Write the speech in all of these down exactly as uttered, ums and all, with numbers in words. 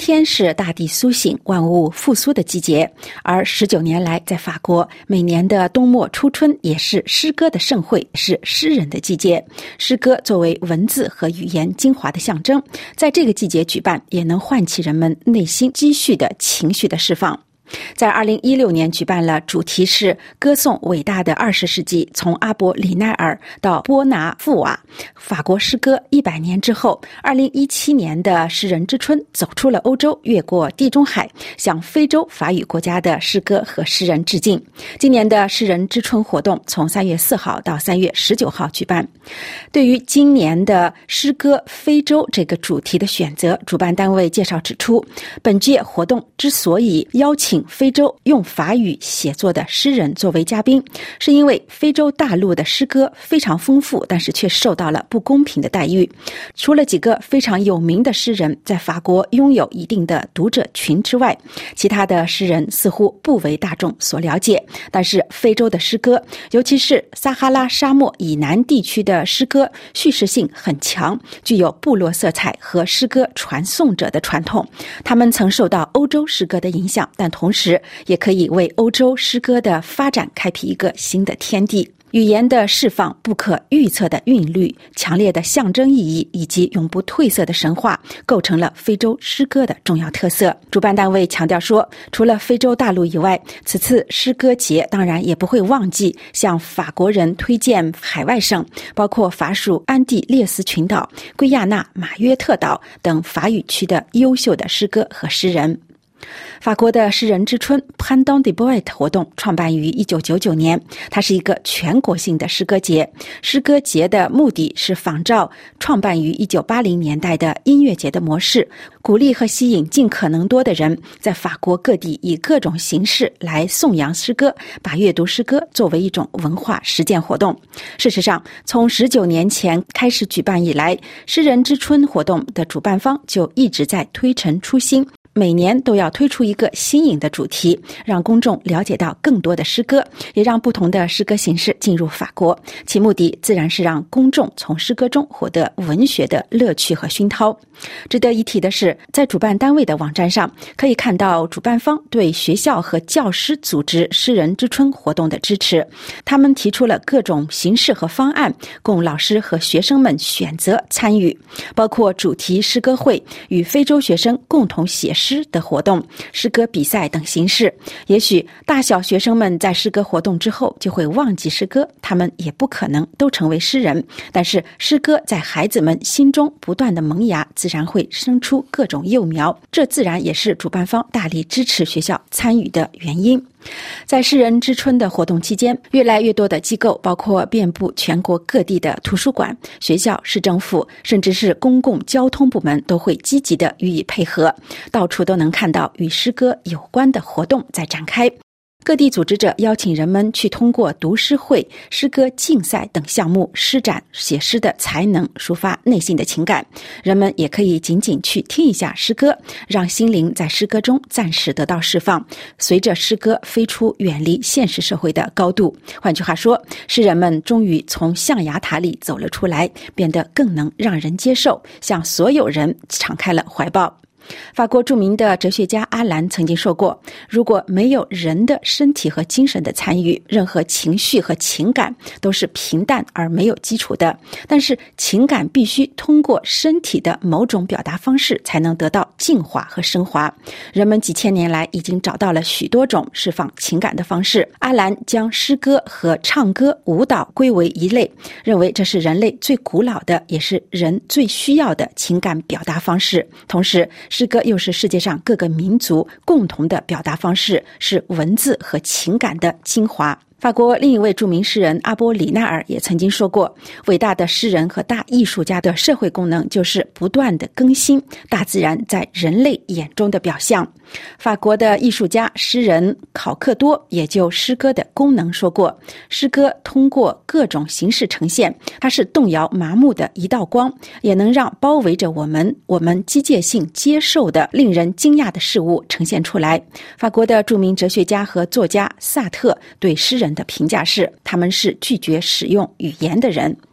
天是大地苏醒、万物复苏的季节，而十九年来，在法国，每年的冬末初春也是诗歌的盛会，是诗人的季节。诗歌作为文字和语言精华的象征，在这个季节举办，也能唤起人们内心积蓄的情绪的释放。在二零一六年举办了主题是歌颂伟大的二十世纪，从阿伯里奈尔到波拿富瓦，法国诗歌一百年之后，二零一七年的诗人之春走出了欧洲，越过地中海，向非洲法语国家的诗歌和诗人致敬。今年的诗人之春活动从三月四号到三月十九号举办。对于今年的诗歌非洲这个主题的选择，主办单位介绍指出，本届活动之所以邀请非洲用法语写作的诗人作为嘉宾，是因为非洲大陆的诗歌非常丰富，但是却受到了不公平的待遇。除了几个非常有名的诗人在法国拥有一定的读者群之外，其他的诗人似乎不为大众所了解。但是非洲的诗歌，尤其是撒哈拉沙漠以南地区的诗歌，叙事性很强，具有部落色彩和诗歌传颂者的传统。他们曾受到欧洲诗歌的影响，但同时也可以为欧洲诗歌的发展开辟一个新的天地。语言的释放、不可预测的韵律、强烈的象征意义以及永不褪色的神话，构成了非洲诗歌的重要特色。主办单位强调说，除了非洲大陆以外，此次诗歌节当然也不会忘记向法国人推荐海外省，包括法属安地列斯群岛、圭亚那、马约特岛等法语区的优秀的诗歌和诗人。法国的诗人之春 Printemps des Poètes 活动创办于一九九九年，它是一个全国性的诗歌节。诗歌节的目的是仿照创办于一九八零年代的音乐节的模式，鼓励和吸引尽可能多的人在法国各地以各种形式来颂扬诗歌，把阅读诗歌作为一种文化实践活动。事实上，从十九年前开始举办以来，诗人之春活动的主办方就一直在推陈出新，每年都要推出一个新颖的主题，让公众了解到更多的诗歌，也让不同的诗歌形式进入法国。其目的自然是让公众从诗歌中获得文学的乐趣和熏陶。值得一提的是，在主办单位的网站上可以看到主办方对学校和教师组织诗人之春活动的支持。他们提出了各种形式和方案，供老师和学生们选择参与，包括主题诗歌会、与非洲学生共同写诗诗的活动、诗歌比赛等形式。也许大小学生们在诗歌活动之后就会忘记诗歌，他们也不可能都成为诗人，但是诗歌在孩子们心中不断的萌芽，自然会生出各种幼苗，这自然也是主办方大力支持学校参与的原因。在诗人之春的活动期间，越来越多的机构，包括遍布全国各地的图书馆、学校、市政府，甚至是公共交通部门，都会积极地予以配合，到处都能看到与诗歌有关的活动在展开。各地组织者邀请人们去通过读诗会、诗歌竞赛等项目施展写诗的才能，抒发内心的情感。人们也可以仅仅去听一下诗歌，让心灵在诗歌中暂时得到释放，随着诗歌飞出远离现实社会的高度。换句话说，诗人们终于从象牙塔里走了出来，变得更能让人接受，向所有人敞开了怀抱。法国著名的哲学家阿兰曾经说过，如果没有人的身体和精神的参与，任何情绪和情感都是平淡而没有基础的。但是情感必须通过身体的某种表达方式才能得到净化和升华。人们几千年来已经找到了许多种释放情感的方式。阿兰将诗歌和唱歌、舞蹈归为一类，认为这是人类最古老的，也是人最需要的情感表达方式。同时，诗歌又是世界上各个民族共同的表达方式，是文字和情感的精华。法国另一位著名诗人阿波里奈尔也曾经说过，伟大的诗人和大艺术家的社会功能就是不断的更新大自然在人类眼中的表象。法国的艺术家诗人考克多也就诗歌的功能说过，诗歌通过各种形式呈现，它是动摇麻木的一道光，也能让包围着我们我们机械性接受的令人惊讶的事物呈现出来。法国的著名哲学家和作家萨特对诗人的评价是，他们是拒绝使用语言的人。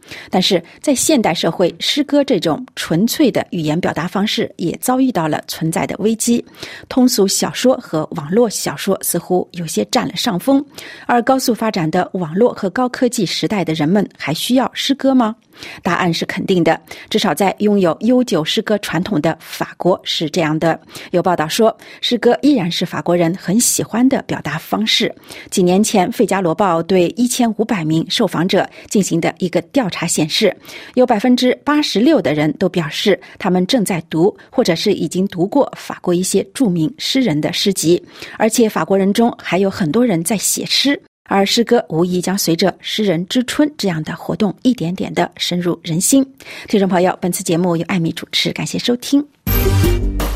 但是在现代社会，诗歌这种纯粹的语言表达方式也遭遇到了存在的危机。通俗小说和网络小说似乎有些占了上风，而高速发展的网络和高科技时代的人们还需要诗歌吗？答案是肯定的，至少在拥有悠久诗歌传统的法国是这样的。有报道说，诗歌依然是法国人很喜欢的表达方式。几年前，《费加罗报》对一千五百名受访者进行的一个调查显示，有百分之八十六的人都表示他们正在读或者是已经读过法国一些著名诗人的诗集，而且法国人中还有很多人在写诗。而诗歌无疑将随着诗人之春这样的活动一点点的深入人心。听众朋友，本次节目由艾米主持，感谢收听。